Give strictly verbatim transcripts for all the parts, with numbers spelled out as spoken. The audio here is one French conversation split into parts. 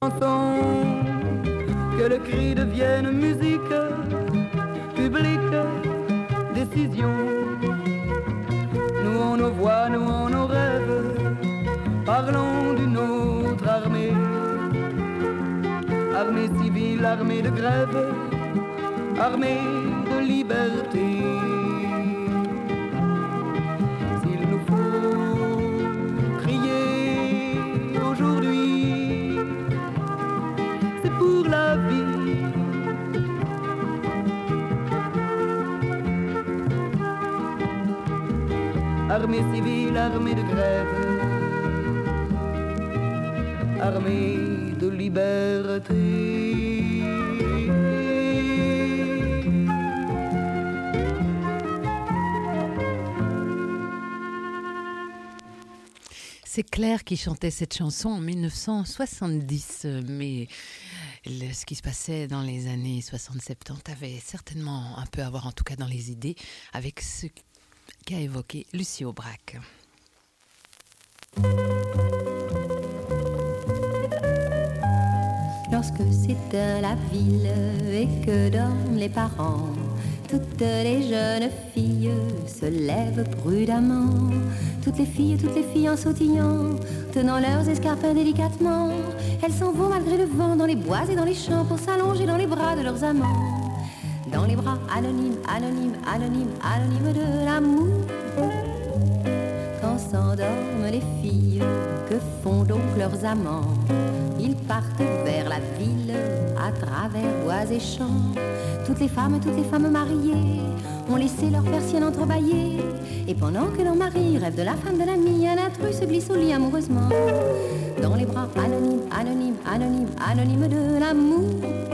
Que le cri devienne musique, publique, décision. Nous on nos voix, nous on nos rêves, parlons d'une autre armée. Armée civile, armée de grève, armée de liberté. S'il nous faut crier aujourd'hui, c'est pour la vie. Armée civile, armée de grève, armée de liberté. C'est Claire qui chantait cette chanson en dix-neuf cent soixante-dix, mais le, ce qui se passait dans les années soixante soixante-dix avait certainement un peu à voir, en tout cas dans les idées, avec ce qu'a évoqué Lucie Aubrac. Lorsque s'éteint la ville et que dorment les parents, toutes les jeunes filles se lèvent prudemment. Toutes les filles, toutes les filles en sautillant, tenant leurs escarpins délicatement, elles s'en vont malgré le vent dans les bois et dans les champs pour s'allonger dans les bras de leurs amants. Dans les bras anonymes, anonymes, anonymes, anonymes de l'amour. Quand s'endorment les filles, que font donc leurs amants? Ils partent vers la ville à travers bois et champs. Toutes les femmes, toutes les femmes mariées ont laissé leur persienne entrebâillée. Et pendant que leur mari rêve de la femme de l'ami, un intrus se glisse au lit amoureusement. Dans les bras anonymes, anonymes, anonymes, anonymes de l'amour.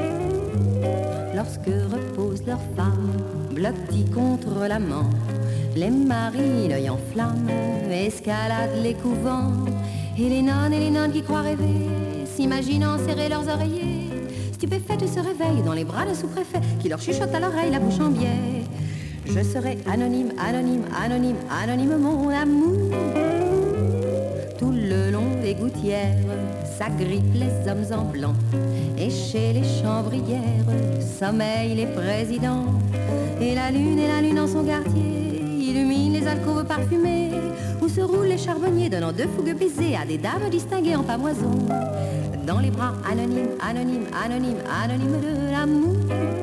Lorsque reposent leurs femmes, blotties contre l'amant, les maris, l'œil en flamme, escaladent les couvents. Et les nonnes et les nonnes qui croient rêver, s'imaginant serrer leurs oreillers, stupéfaites se réveillent dans les bras de sous-préfet qui leur chuchote à l'oreille la bouche en biais. Je serai anonyme, anonyme, anonyme, anonyme mon amour. Tout le long des gouttières s'agrippent les hommes en blanc. Et chez les chambrières sommeillent les présidents. Et la lune et la lune en son quartier illumine les alcôves parfumées où se roulent les charbonniers donnant deux fougueux baisers à des dames distinguées en pamoison. Dans les bras anonymes, anonymes, anonymes, anonymes de l'amour.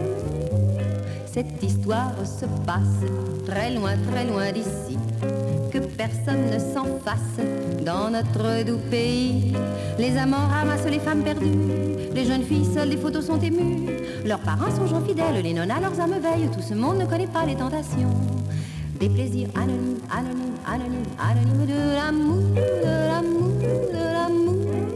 Cette histoire se passe très loin, très loin d'ici. Que personne ne s'en fasse dans notre doux pays. Les amants ramassent les femmes perdues, les jeunes filles seules, les photos sont émues. Leurs parents sont gens fidèles, les nonnes à leurs âmes veillent. Tout ce monde ne connaît pas les tentations des plaisirs anonymes, anonymes, anonymes, anonymes de l'amour, de l'amour, de l'amour.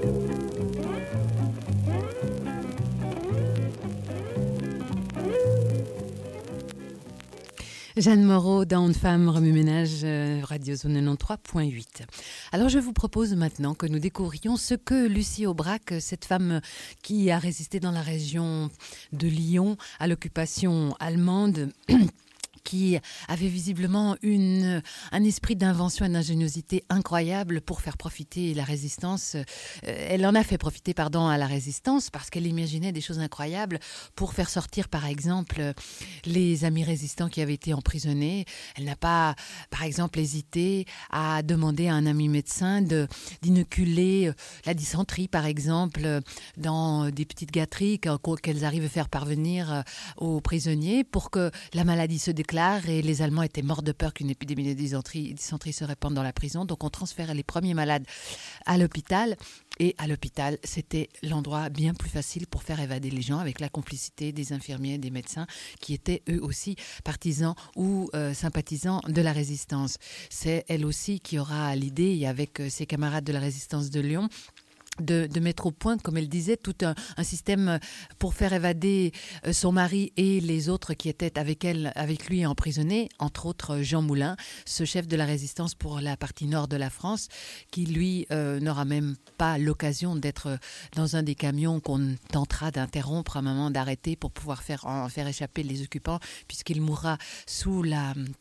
Jeanne Moreau dans Une femme remue-ménage, euh, Radio Zone quatre-vingt-treize point huit. Alors je vous propose maintenant que nous découvrions ce que Lucie Aubrac, cette femme qui a résisté dans la région de Lyon à l'occupation allemande, qui avait visiblement une, un esprit d'invention et d'ingéniosité incroyable pour faire profiter la résistance. Euh, elle en a fait profiter, pardon, à la résistance parce qu'elle imaginait des choses incroyables pour faire sortir, par exemple, les amis résistants qui avaient été emprisonnés. Elle n'a pas, par exemple, hésité à demander à un ami médecin de, d'inoculer la dysenterie, par exemple, dans des petites gâteries qu'elles arrivent à faire parvenir aux prisonniers pour que la maladie se déclare. Et les Allemands étaient morts de peur qu'une épidémie de dysenterie, dysenterie se répande dans la prison. Donc on transférait les premiers malades à l'hôpital. Et à l'hôpital, c'était l'endroit bien plus facile pour faire évader les gens avec la complicité des infirmiers, des médecins qui étaient eux aussi partisans ou euh, sympathisants de la résistance. C'est elle aussi qui aura l'idée, avec euh, ses camarades de la résistance de Lyon, De, de mettre au point, comme elle disait, tout un, un système pour faire évader son mari et les autres qui étaient avec elle, avec lui emprisonnés, entre autres Jean Moulin, ce chef de la résistance pour la partie nord de la France, qui lui euh, n'aura même pas l'occasion d'être dans un des camions qu'on tentera d'interrompre à un moment, d'arrêter pour pouvoir faire, en faire échapper les occupants, puisqu'il mourra sous la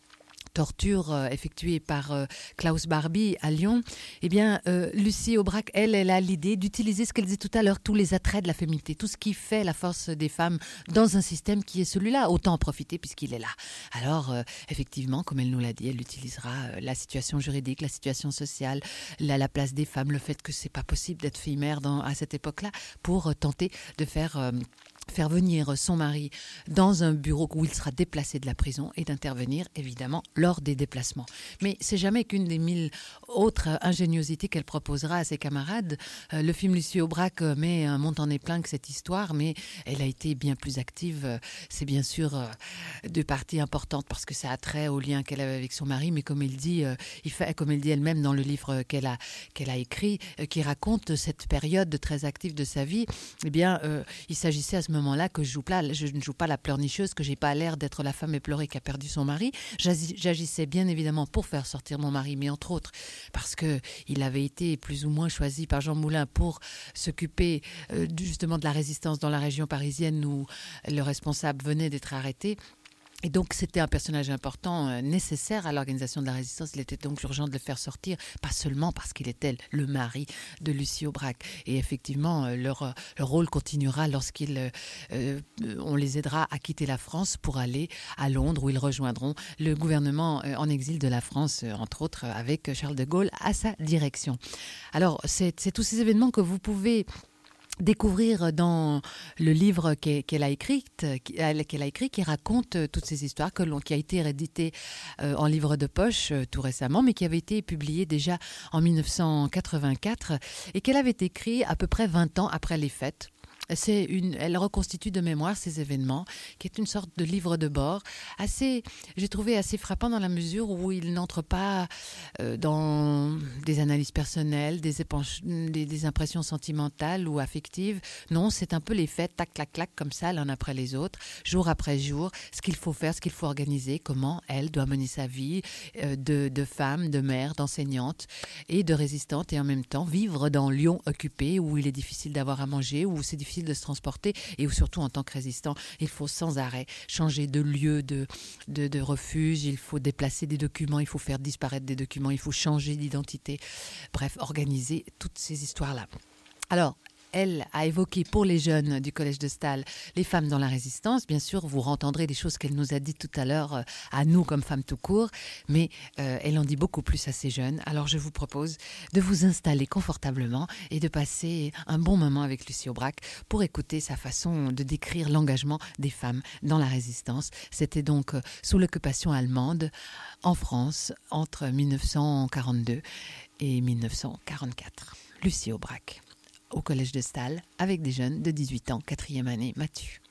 torture euh, effectuée par euh, Klaus Barbie à Lyon, eh bien, euh, Lucie Aubrac, elle, elle a l'idée d'utiliser ce qu'elle disait tout à l'heure, tous les attraits de la féminité, tout ce qui fait la force des femmes dans un système qui est celui-là. Autant en profiter puisqu'il est là. Alors, euh, effectivement, comme elle nous l'a dit, elle utilisera euh, la situation juridique, la situation sociale, la, la place des femmes, le fait que c'est pas possible d'être fille-mère dans, à cette époque-là, pour euh, tenter de faire... Euh, faire venir son mari dans un bureau où il sera déplacé de la prison et d'intervenir évidemment lors des déplacements. Mais c'est jamais qu'une des mille autres ingéniosités qu'elle proposera à ses camarades. Euh, le film Lucie Aubrac met un monte en épingle cette histoire, mais elle a été bien plus active. C'est bien sûr euh, deux parties importantes parce que ça a trait au lien qu'elle avait avec son mari, mais comme elle dit, euh, il fait, comme elle dit elle-même dans le livre qu'elle a, qu'elle a écrit, euh, qui raconte cette période très active de sa vie, eh bien, euh, il s'agissait à ce moment-là que je, joue pas, je ne joue pas la pleurnicheuse, que j'ai pas l'air d'être la femme éplorée qui a perdu son mari. J'agissais bien évidemment pour faire sortir mon mari, mais entre autres parce que il avait été plus ou moins choisi par Jean Moulin pour s'occuper euh, justement de la résistance dans la région parisienne où le responsable venait d'être arrêté. Et donc, c'était un personnage important, euh, nécessaire à l'organisation de la résistance. Il était donc urgent de le faire sortir, pas seulement parce qu'il était le mari de Lucie Aubrac. Et effectivement, euh, leur, leur rôle continuera lorsqu'ils, euh, euh, on les aidera à quitter la France pour aller à Londres, où ils rejoindront le gouvernement euh, en exil de la France, euh, entre autres avec Charles de Gaulle à sa direction. Alors, c'est, c'est tous ces événements que vous pouvez découvrir dans le livre qu'elle a écrit, qu'elle a écrit, qui raconte toutes ces histoires, que l'on, qui a été réédité euh, en livre de poche euh, tout récemment, mais qui avait été publié déjà en mille neuf cent quatre-vingt-quatre et qu'elle avait écrit à peu près vingt ans après les fêtes. C'est une, elle reconstitue de mémoire ces événements, qui est une sorte de livre de bord, assez, j'ai trouvé assez frappant dans la mesure où il n'entre pas euh, dans des analyses personnelles, des, épanches, des, des impressions sentimentales ou affectives. Non, c'est un peu les faits, tac, clac, clac, comme ça, l'un après les autres, jour après jour, ce qu'il faut faire, ce qu'il faut organiser, comment elle doit mener sa vie euh, de, de femme, de mère, d'enseignante et de résistante, et en même temps vivre dans Lyon occupé, où il est difficile d'avoir à manger, où c'est difficile de se transporter, et où surtout en tant que résistant, il faut sans arrêt changer de lieu de, de, de refuge, il faut déplacer des documents, il faut faire disparaître des documents, il faut changer d'identité, bref, organiser toutes ces histoires-là. Alors, elle a évoqué pour les jeunes du Collège de Staël les femmes dans la résistance. Bien sûr, vous entendrez des choses qu'elle nous a dites tout à l'heure euh, à nous comme femmes tout court, mais euh, elle en dit beaucoup plus à ces jeunes. Alors je vous propose de vous installer confortablement et de passer un bon moment avec Lucie Aubrac pour écouter sa façon de décrire l'engagement des femmes dans la résistance. C'était donc euh, sous l'occupation allemande en France entre mille neuf cent quarante-deux et mille neuf cent quarante-quatre. Lucie Aubrac au Collège de Staël, avec des jeunes de dix-huit ans, quatrième année, Mathieu.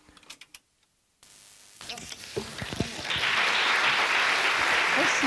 Merci.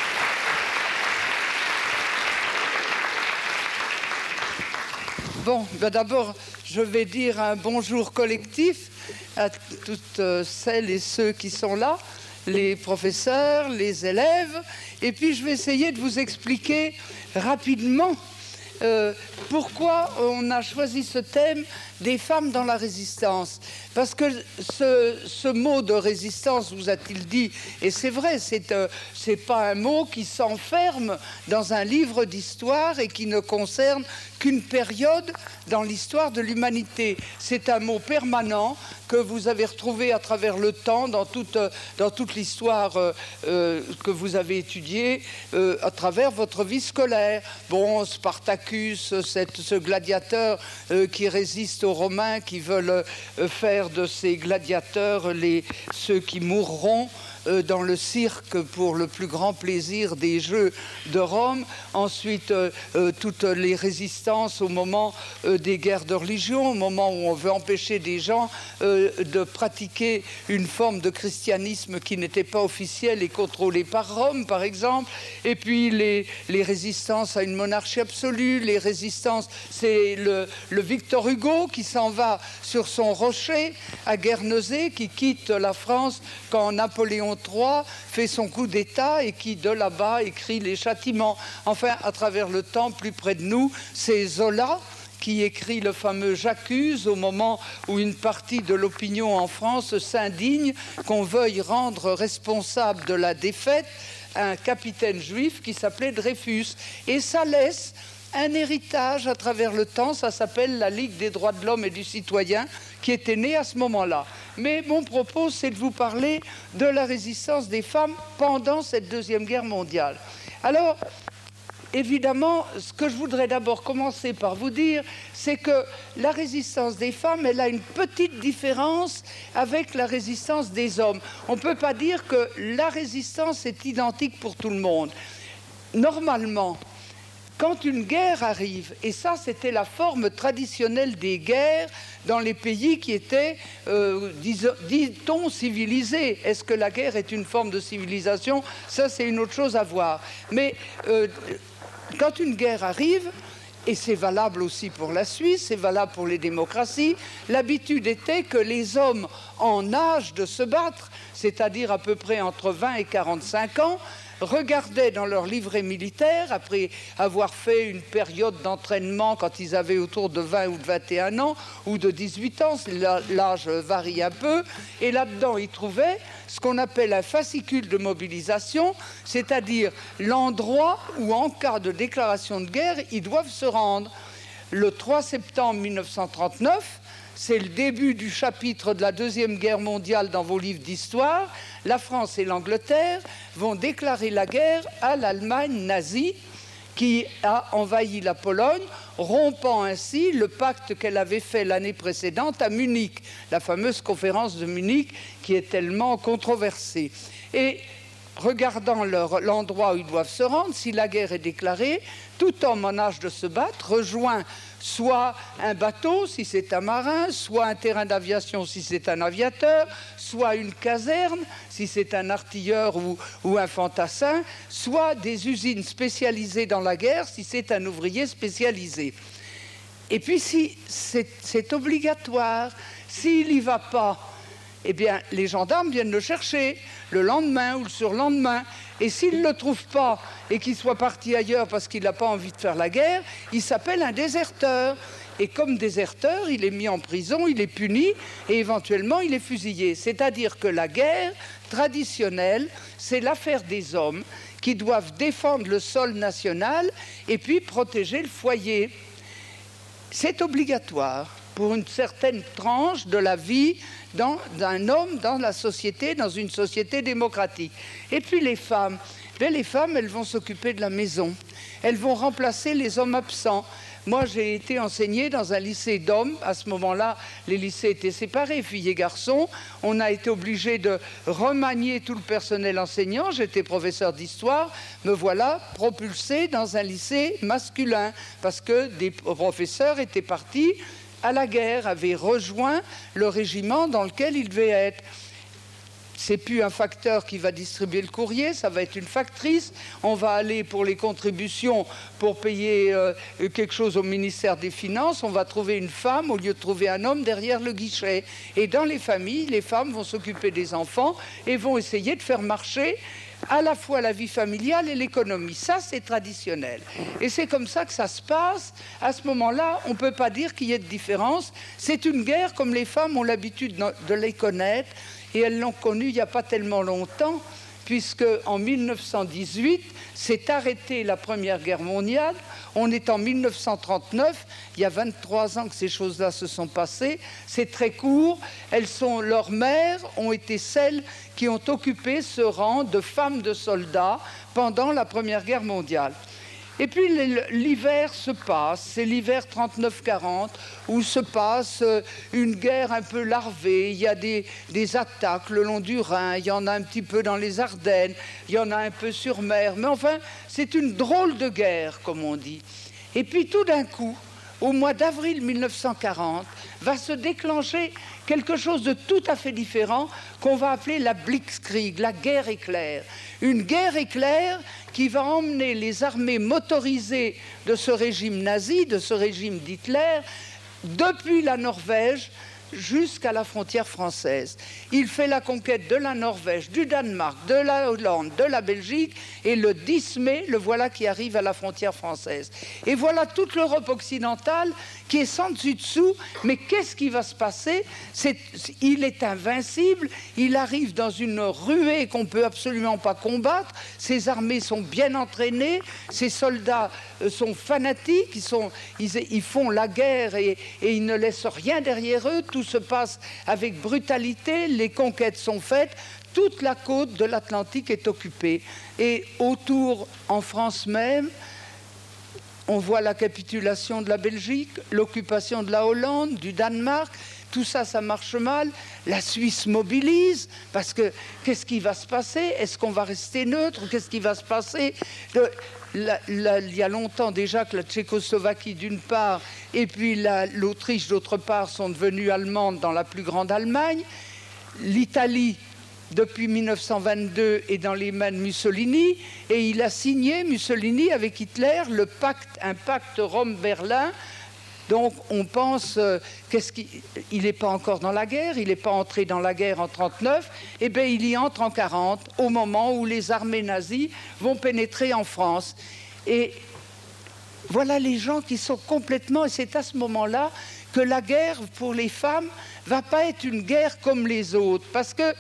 Bon, ben d'abord, je vais dire un bonjour collectif à toutes celles et ceux qui sont là, les professeurs, les élèves, et puis je vais essayer de vous expliquer rapidement Euh, pourquoi on a choisi ce thème des femmes dans la résistance. Parce que ce, ce mot de résistance, vous a-t-il dit, et c'est vrai, c'est euh, c'est pas un mot qui s'enferme dans un livre d'histoire et qui ne concerne qu'une période dans l'histoire de l'humanité. C'est un mot permanent que vous avez retrouvé à travers le temps dans toute, dans toute l'histoire euh, euh, que vous avez étudiée euh, à travers votre vie scolaire. Bon, Spartacus, cette, ce gladiateur euh, qui résiste aux Romains, qui veulent euh, faire de ces gladiateurs les, ceux qui mourront euh, dans le cirque pour le plus grand plaisir des Jeux de Rome. Ensuite, euh, euh, toutes les résistances au moment euh, des guerres de religion, au moment où on veut empêcher des gens euh, de pratiquer une forme de christianisme qui n'était pas officielle et contrôlée par Rome, par exemple. Et puis les, les résistances à une monarchie absolue, les résistances, c'est le, le Victor Hugo qui s'en va sur son rocher à Guernesey, qui quitte la France quand Napoléon trois fait son coup d'État et qui de là-bas écrit les châtiments. Enfin, à travers le temps, plus près de nous, c'est Zola qui écrit le fameux « J'accuse » au moment où une partie de l'opinion en France s'indigne qu'on veuille rendre responsable de la défaite un capitaine juif qui s'appelait Dreyfus. Et ça laisse un héritage à travers le temps, ça s'appelle la Ligue des droits de l'homme et du citoyen, qui était née à ce moment-là. Mais mon propos, c'est de vous parler de la résistance des femmes pendant cette Deuxième Guerre mondiale. Alors, évidemment, ce que je voudrais d'abord commencer par vous dire, c'est que la résistance des femmes, elle a une petite différence avec la résistance des hommes. On ne peut pas dire que la résistance est identique pour tout le monde. Normalement, quand une guerre arrive, et ça c'était la forme traditionnelle des guerres dans les pays qui étaient, euh, dit-on, civilisés. Est-ce que la guerre est une forme de civilisation? Ça c'est une autre chose à voir. Mais euh, quand une guerre arrive, et c'est valable aussi pour la Suisse, c'est valable pour les démocraties, l'habitude était que les hommes en âge de se battre, c'est-à-dire à peu près entre vingt et quarante-cinq ans, regardaient dans leur livret militaire, après avoir fait une période d'entraînement quand ils avaient autour de vingt ou de vingt et un ans, ou de dix-huit ans, l'âge varie un peu, et là-dedans ils trouvaient ce qu'on appelle un fascicule de mobilisation, c'est-à-dire l'endroit où, en cas de déclaration de guerre, ils doivent se rendre. Le trois septembre mille neuf cent trente-neuf, c'est le début du chapitre de la Deuxième Guerre mondiale dans vos livres d'histoire. La France et l'Angleterre vont déclarer la guerre à l'Allemagne nazie qui a envahi la Pologne, rompant ainsi le pacte qu'elle avait fait l'année précédente à Munich, la fameuse conférence de Munich qui est tellement controversée. Et regardant leur, l'endroit où ils doivent se rendre, si la guerre est déclarée, tout homme en âge de se battre rejoint soit un bateau, si c'est un marin, soit un terrain d'aviation, si c'est un aviateur, soit une caserne, si c'est un artilleur ou, ou un fantassin, soit des usines spécialisées dans la guerre, si c'est un ouvrier spécialisé. Et puis, si c'est, c'est obligatoire, s'il n'y va pas, eh bien, les gendarmes viennent le chercher le lendemain ou le surlendemain. Et s'il ne le trouve pas et qu'il soit parti ailleurs parce qu'il n'a pas envie de faire la guerre, il s'appelle un déserteur. Et comme déserteur, il est mis en prison, il est puni et éventuellement il est fusillé. C'est-à-dire que la guerre traditionnelle, c'est l'affaire des hommes qui doivent défendre le sol national et puis protéger le foyer. C'est obligatoire pour une certaine tranche de la vie dans, d'un homme dans la société, dans une société démocratique. Et puis les femmes, bien, les femmes, elles vont s'occuper de la maison. Elles vont remplacer les hommes absents. Moi, j'ai été enseignée dans un lycée d'hommes. À ce moment-là, les lycées étaient séparés, filles et garçons. On a été obligé de remanier tout le personnel enseignant. J'étais professeur d'histoire. Me voilà propulsée dans un lycée masculin parce que des professeurs étaient partis à la guerre, avaient rejoint le régiment dans lequel ils devaient être. C'est plus un facteur qui va distribuer le courrier, ça va être une factrice. On va aller pour les contributions, pour payer euh, quelque chose au ministère des Finances. On va trouver une femme au lieu de trouver un homme derrière le guichet. Et dans les familles, les femmes vont s'occuper des enfants et vont essayer de faire marcher à la fois la vie familiale et l'économie. Ça, c'est traditionnel. Et c'est comme ça que ça se passe. À ce moment-là, on ne peut pas dire qu'il y ait de différence. C'est une guerre comme les femmes ont l'habitude de les connaître. Et elles l'ont connue il n'y a pas tellement longtemps, puisque en mille neuf cent dix-huit, s'est arrêtée la Première Guerre mondiale. On est en mille neuf cent trente-neuf, il y a vingt-trois ans que ces choses-là se sont passées. C'est très court. Elles sont, leurs mères ont été celles qui ont occupé ce rang de femmes de soldats pendant la Première Guerre mondiale. Et puis l'hiver se passe, c'est l'hiver trente-neuf quarante, où se passe une guerre un peu larvée. Il y a des, des attaques le long du Rhin, il y en a un petit peu dans les Ardennes, il y en a un peu sur mer. Mais enfin, c'est une drôle de guerre, comme on dit. Et puis tout d'un coup, au mois d'avril mille neuf cent quarante, va se déclencher quelque chose de tout à fait différent qu'on va appeler la Blitzkrieg, la guerre éclair. Une guerre éclair qui va emmener les armées motorisées de ce régime nazi, de ce régime d'Hitler, depuis la Norvège jusqu'à la frontière française. Il fait la conquête de la Norvège, du Danemark, de la Hollande, de la Belgique, et le dix mai, le voilà qui arrive à la frontière française. Et voilà toute l'Europe occidentale qui est sans dessus-dessous. Mais qu'est-ce qui va se passer? C'est, il est invincible, il arrive dans une ruée qu'on ne peut absolument pas combattre, ses armées sont bien entraînées, ses soldats sont fanatiques, ils, sont, ils, ils font la guerre et, et ils ne laissent rien derrière eux, tout se passe avec brutalité, les conquêtes sont faites, toute la côte de l'Atlantique est occupée. Et autour, en France même, on voit la capitulation de la Belgique, l'occupation de la Hollande, du Danemark. Tout ça, ça marche mal. La Suisse mobilise, parce que qu'est-ce qui va se passer? Est-ce qu'on va rester neutre? Qu'est-ce qui va se passer? Le, la, la, il y a longtemps déjà que la Tchécoslovaquie d'une part et puis la, l'Autriche d'autre part sont devenues allemandes dans la plus grande Allemagne. L'Italie, depuis mille neuf cent vingt-deux, est dans les mains de Mussolini, et il a signé, Mussolini, avec Hitler, le pacte, un pacte Rome-Berlin. Donc on pense, euh, qu'est-ce qu'il n'est pas encore dans la guerre, il n'est pas entré dans la guerre en trente-neuf, et bien il y entre en quarante, au moment où les armées nazies vont pénétrer en France. Et voilà les gens qui sont complètement, et c'est à ce moment-là que la guerre pour les femmes ne va pas être une guerre comme les autres, parce que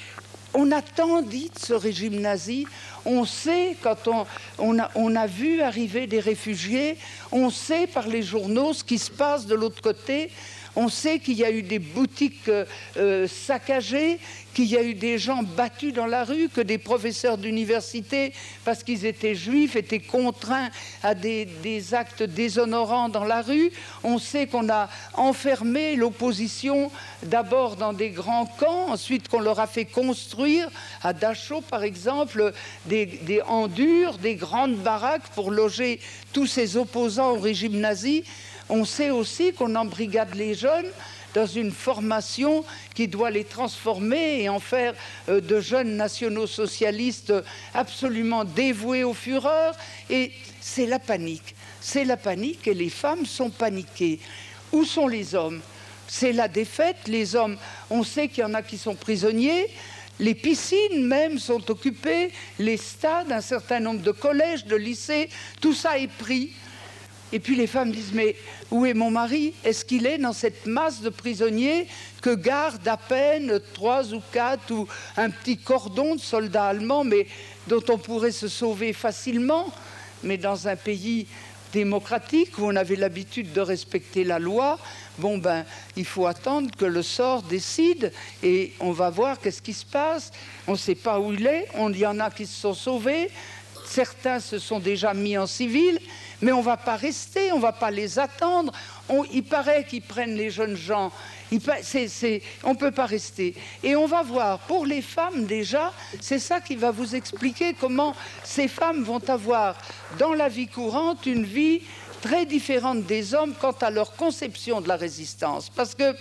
on a tant dit de ce régime nazi, on sait, quand on, on, a, on a vu arriver des réfugiés, on sait par les journaux ce qui se passe de l'autre côté, on sait qu'il y a eu des boutiques euh, saccagées, qu'il y a eu des gens battus dans la rue, que des professeurs d'université, parce qu'ils étaient juifs, étaient contraints à des, des actes déshonorants dans la rue. On sait qu'on a enfermé l'opposition d'abord dans des grands camps, ensuite qu'on leur a fait construire, à Dachau par exemple, des, des endures, des grandes baraques pour loger tous ces opposants au régime nazi. On sait aussi qu'on embrigade les jeunes dans une formation qui doit les transformer et en faire euh, de jeunes nationaux socialistes absolument dévoués aux fureurs. Et c'est la panique. C'est la panique et les femmes sont paniquées. Où sont les hommes? C'est la défaite. Les hommes, on sait qu'il y en a qui sont prisonniers. Les piscines même sont occupées. Les stades, un certain nombre de collèges, de lycées, tout ça est pris. Et puis les femmes disent, mais où est mon mari? Est-ce qu'il est dans cette masse de prisonniers que gardent à peine trois ou quatre ou un petit cordon de soldats allemands, mais dont on pourrait se sauver facilement? Mais dans un pays démocratique où on avait l'habitude de respecter la loi, bon ben, il faut attendre que le sort décide et on va voir qu'est-ce qui se passe. On ne sait pas où il est, il y en a qui se sont sauvés, certains se sont déjà mis en civil. Mais on ne va pas rester, on ne va pas les attendre. On, il paraît qu'ils prennent les jeunes gens. Il, c'est, c'est, on ne peut pas rester. Et on va voir, pour les femmes déjà, c'est ça qui va vous expliquer comment ces femmes vont avoir, dans la vie courante, une vie très différente des hommes quant à leur conception de la résistance. Parce que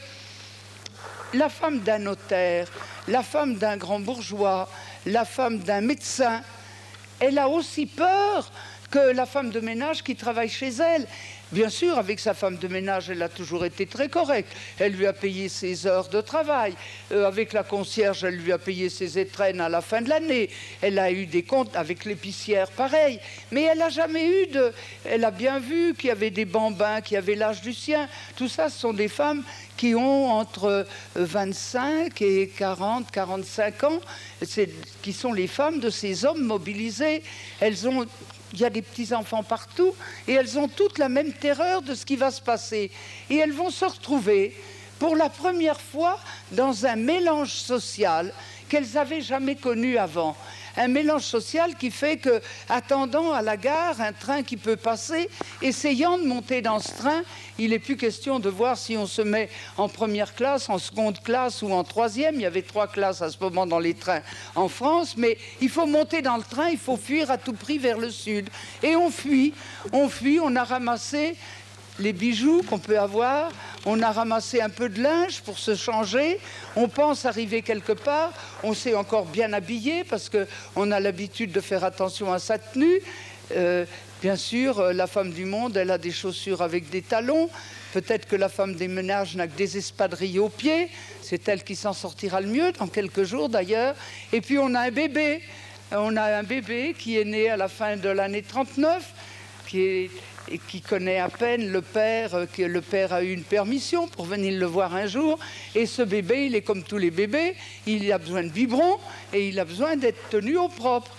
la femme d'un notaire, la femme d'un grand bourgeois, la femme d'un médecin, elle a aussi peur que la femme de ménage qui travaille chez elle. Bien sûr, avec sa femme de ménage, elle a toujours été très correcte. Elle lui a payé ses heures de travail. Euh, avec la concierge, elle lui a payé ses étrennes à la fin de l'année. Elle a eu des comptes avec l'épicière, pareil. Mais elle n'a jamais eu de... Elle a bien vu qu'il y avait des bambins qui avaient l'âge du sien. Tout ça, ce sont des femmes qui ont entre vingt-cinq et quarante, quarante-cinq ans, c'est, qui sont les femmes de ces hommes mobilisés. Elles ont... Il y a des petits-enfants partout et elles ont toutes la même terreur de ce qui va se passer. Et elles vont se retrouver pour la première fois dans un mélange social qu'elles n'avaient jamais connu avant. Un mélange social qui fait que, attendant à la gare un train qui peut passer, essayant de monter dans ce train, il n'est plus question de voir si on se met en première classe, en seconde classe ou en troisième. Il y avait trois classes à ce moment dans les trains en France, mais il faut monter dans le train, il faut fuir à tout prix vers le sud. Et on fuit, on fuit, on a ramassé les bijoux qu'on peut avoir, on a ramassé un peu de linge pour se changer, on pense arriver quelque part, on s'est encore bien habillé parce qu'on a l'habitude de faire attention à sa tenue, euh, Bien sûr, la femme du monde, elle a des chaussures avec des talons. Peut-être que la femme des ménages n'a que des espadrilles aux pieds. C'est elle qui s'en sortira le mieux, dans quelques jours d'ailleurs. Et puis on a un bébé. On a un bébé qui est né à la fin de l'année trente-neuf, qui est... et qui connaît à peine le père, que le père a eu une permission pour venir le voir un jour. Et ce bébé, il est comme tous les bébés, il a besoin de biberon et il a besoin d'être tenu au propre.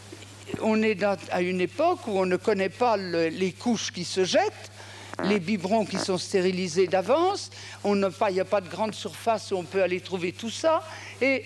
On est dans, à une époque où on ne connaît pas le, les couches qui se jettent, les biberons qui sont stérilisés d'avance, il n'y a pas de grande surface où on peut aller trouver tout ça. Et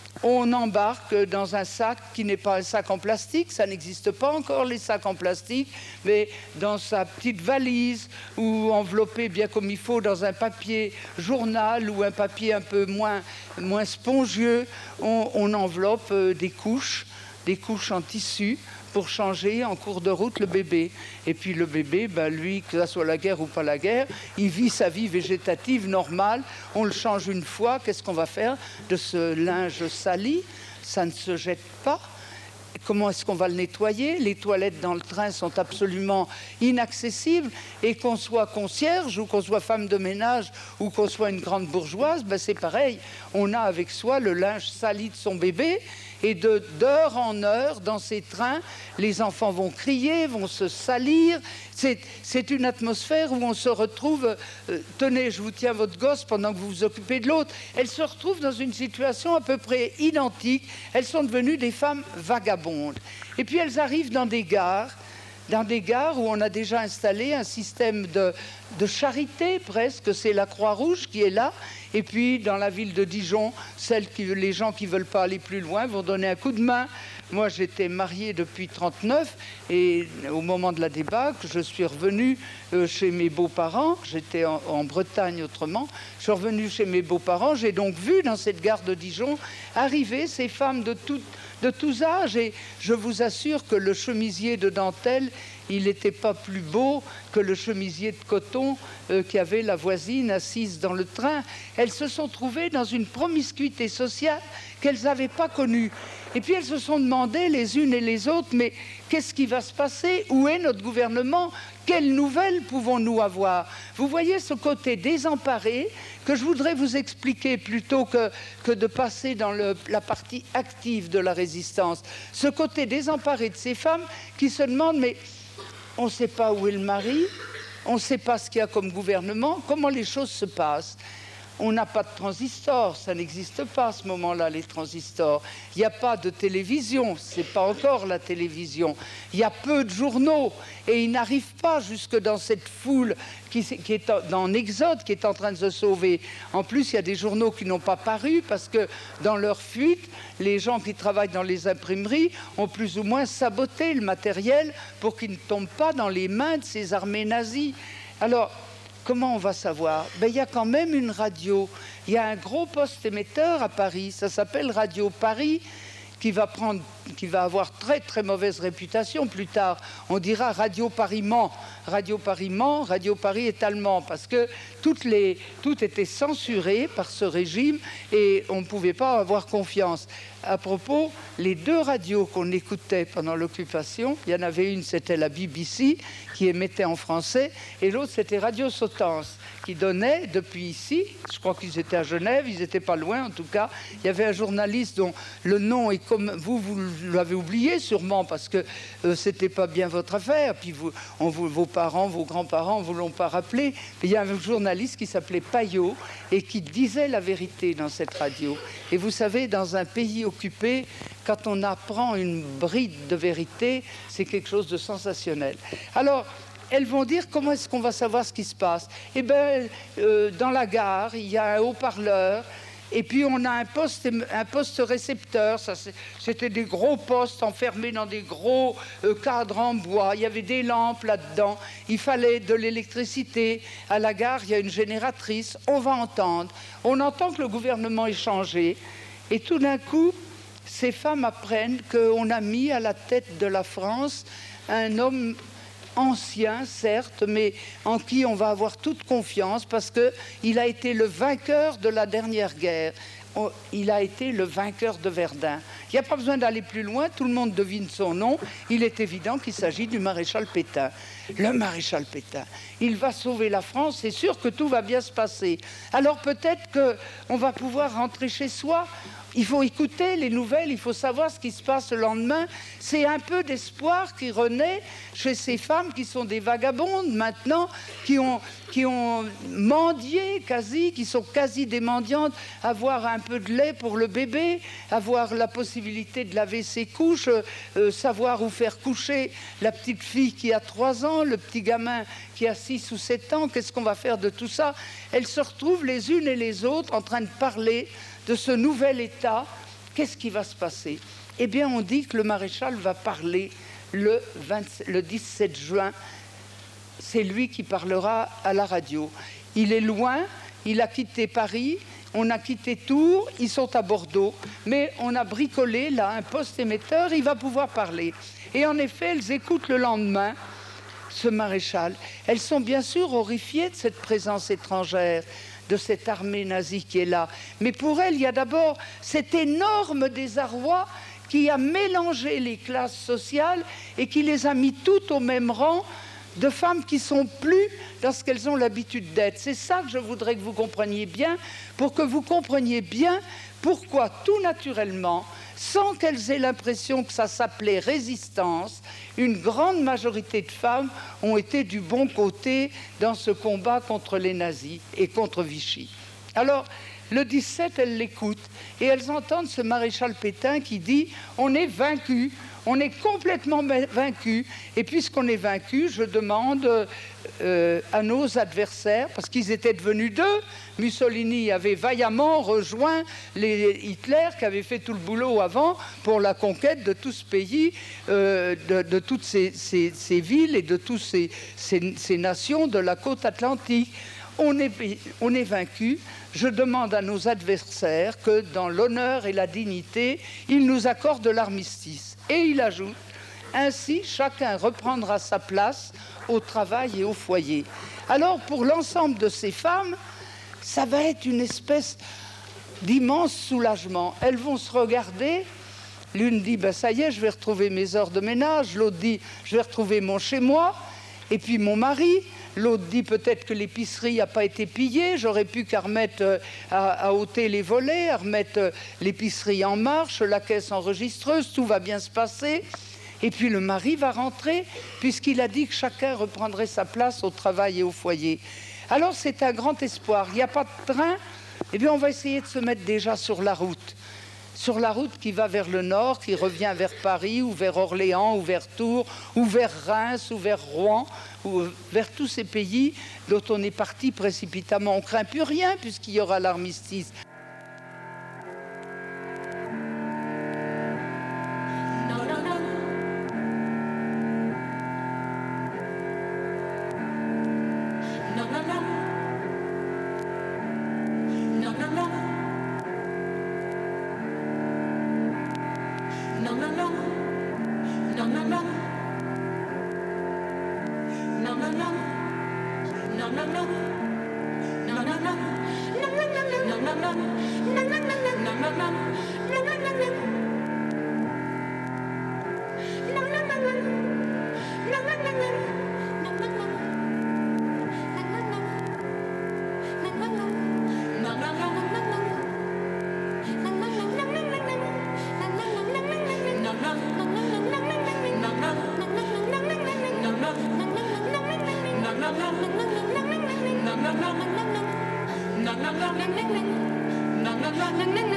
on embarque dans un sac qui n'est pas un sac en plastique, ça n'existe pas encore les sacs en plastique, mais dans sa petite valise ou enveloppé bien comme il faut dans un papier journal ou un papier un peu moins, moins spongieux, on, on enveloppe des couches, des couches en tissu pour changer en cours de route le bébé. Et puis le bébé, ben lui, que ça soit la guerre ou pas la guerre, il vit sa vie végétative normale. On le change une fois. Qu'est-ce qu'on va faire de ce linge sali? Ça ne se jette pas. Comment est-ce qu'on va le nettoyer? Les toilettes dans le train sont absolument inaccessibles. Et qu'on soit concierge ou qu'on soit femme de ménage ou qu'on soit une grande bourgeoise, ben c'est pareil. On a avec soi le linge sali de son bébé. Et de d'heure en heure, dans ces trains, les enfants vont crier, vont se salir. C'est, c'est une atmosphère où on se retrouve... Euh, tenez, je vous tiens votre gosse pendant que vous vous occupez de l'autre. Elles se retrouvent dans une situation à peu près identique. Elles sont devenues des femmes vagabondes. Et puis elles arrivent dans des gares, dans des gares où on a déjà installé un système de, de charité presque. C'est la Croix-Rouge qui est là. Et puis, dans la ville de Dijon, celles qui, les gens qui ne veulent pas aller plus loin vont donner un coup de main. Moi, j'étais mariée depuis trente-neuf et au moment de la débâcle, je suis revenue euh, chez mes beaux-parents. J'étais en, en Bretagne autrement. Je suis revenue chez mes beaux-parents. J'ai donc vu dans cette gare de Dijon arriver ces femmes de, tout, de tous âges. Et je vous assure que le chemisier de dentelle, il n'était pas plus beau que le chemisier de coton euh, qu'avait la voisine assise dans le train. Elles se sont trouvées dans une promiscuité sociale qu'elles n'avaient pas connue. Et puis elles se sont demandé les unes et les autres, mais qu'est-ce qui va se passer? Où est notre gouvernement? Quelles nouvelles pouvons-nous avoir? Vous voyez ce côté désemparé que je voudrais vous expliquer plutôt que, que de passer dans le, la partie active de la résistance. Ce côté désemparé de ces femmes qui se demandent, mais on ne sait pas où est le mari, on ne sait pas ce qu'il y a comme gouvernement, comment les choses se passent. On n'a pas de transistors, ça n'existe pas à ce moment-là, les transistors. Il n'y a pas de télévision, ce n'est pas encore la télévision. Il y a peu de journaux et ils n'arrivent pas jusque dans cette foule qui, qui est en exode, qui est en train de se sauver. En plus, il y a des journaux qui n'ont pas paru parce que dans leur fuite, les gens qui travaillent dans les imprimeries ont plus ou moins saboté le matériel pour qu'il ne tombe pas dans les mains de ces armées nazies. Alors, comment on va savoir? Ben, il y a quand même une radio. Il y a un gros poste émetteur à Paris. Ça s'appelle Radio Paris, qui va, prendre, qui va avoir très très mauvaise réputation plus tard. On dira Radio Paris ment. Radio Paris ment, Radio Paris est allemand, parce que toutes les, tout était censuré par ce régime et on ne pouvait pas avoir confiance. À propos, les deux radios qu'on écoutait pendant l'occupation, il y en avait une, c'était la B B C, qui émettait en français, et l'autre, c'était Radio Sotens, qui donnait depuis ici, je crois qu'ils étaient à Genève, ils n'étaient pas loin en tout cas, il y avait un journaliste dont le nom est comme... Vous, vous l'avez oublié sûrement, parce que euh, c'était pas bien votre affaire, puis vous, on, vous, vos parents, vos grands-parents ne vous l'ont pas rappelé, mais il y a un journaliste qui s'appelait Payot, et qui disait la vérité dans cette radio. Et vous savez, dans un pays occupé, quand on apprend une bride de vérité, c'est quelque chose de sensationnel. Alors, elles vont dire comment est-ce qu'on va savoir ce qui se passe. Eh bien, euh, dans la gare, il y a un haut-parleur, et puis on a un poste, un poste récepteur. Ça, c'était des gros postes enfermés dans des gros euh, cadres en bois. Il y avait des lampes là-dedans. Il fallait de l'électricité. À la gare, il y a une génératrice. On va entendre. On entend que le gouvernement est changé. Et tout d'un coup, ces femmes apprennent qu'on a mis à la tête de la France un homme ancien, certes, mais en qui on va avoir toute confiance parce qu'il a été le vainqueur de la dernière guerre. on, il a été le vainqueur de Verdun. Il n'y a pas besoin d'aller plus loin, tout le monde devine son nom. Il est évident qu'il s'agit du maréchal Pétain. Le maréchal Pétain, il va sauver la France, c'est sûr que tout va bien se passer. Alors peut-être qu'on va pouvoir rentrer chez soi. Il faut écouter les nouvelles, il faut savoir ce qui se passe le lendemain. C'est un peu d'espoir qui renaît chez ces femmes qui sont des vagabondes maintenant, qui ont, qui ont mendié quasi, qui sont quasi des mendiantes, avoir un peu de lait pour le bébé, avoir la possibilité de laver ses couches, euh, savoir où faire coucher la petite fille qui a trois ans, le petit gamin qui a six ou sept ans. Qu'est-ce qu'on va faire de tout ça? Elles se retrouvent les unes et les autres en train de parler de ce nouvel état. Qu'est-ce qui va se passer? Eh bien, on dit que le maréchal va parler le, vingt, le dix-sept juin. C'est lui qui parlera à la radio. Il est loin, il a quitté Paris, on a quitté Tours, ils sont à Bordeaux, mais on a bricolé là un poste émetteur, il va pouvoir parler. Et en effet, elles écoutent le lendemain ce maréchal. Elles sont bien sûr horrifiées de cette présence étrangère, de cette armée nazie qui est là. Mais pour elle, il y a d'abord cet énorme désarroi qui a mélangé les classes sociales et qui les a mis toutes au même rang de femmes qui ne sont plus dans ce qu'elles ont l'habitude d'être. C'est ça que je voudrais que vous compreniez bien, pour que vous compreniez bien pourquoi, tout naturellement, sans qu'elles aient l'impression que ça s'appelait résistance, une grande majorité de femmes ont été du bon côté dans ce combat contre les nazis et contre Vichy. Alors, le dix-sept, elles l'écoutent et elles entendent ce maréchal Pétain qui dit « on est vaincu ». On est complètement vaincu. Et puisqu'on est vaincu, je demande euh, à nos adversaires, parce qu'ils étaient devenus deux, Mussolini avait vaillamment rejoint les Hitler qui avait fait tout le boulot avant pour la conquête de tout ce pays, euh, de, de toutes ces, ces, ces villes et de toutes ces, ces, ces nations de la côte atlantique. On est, on est vaincu. Je demande à nos adversaires que, dans l'honneur et la dignité, ils nous accordent l'armistice. Et il ajoute, ainsi chacun reprendra sa place au travail et au foyer. Alors pour l'ensemble de ces femmes, ça va être une espèce d'immense soulagement. Elles vont se regarder, l'une dit, ben ça y est, je vais retrouver mes heures de ménage, l'autre dit, je vais retrouver mon chez-moi, et puis mon mari. L'autre dit peut-être que l'épicerie n'a pas été pillée, j'aurais pu qu'à remettre, euh, à, à ôter les volets, à remettre euh, l'épicerie en marche, la caisse enregistreuse, tout va bien se passer. Et puis le mari va rentrer, puisqu'il a dit que chacun reprendrait sa place au travail et au foyer. Alors c'est un grand espoir. Il n'y a pas de train, eh bien on va essayer de se mettre déjà sur la route. Sur la route qui va vers le nord, qui revient vers Paris, ou vers Orléans, ou vers Tours, ou vers Reims, ou vers Rouen, ou vers tous ces pays dont on est parti précipitamment. On ne craint plus rien puisqu'il y aura l'armistice. Na na na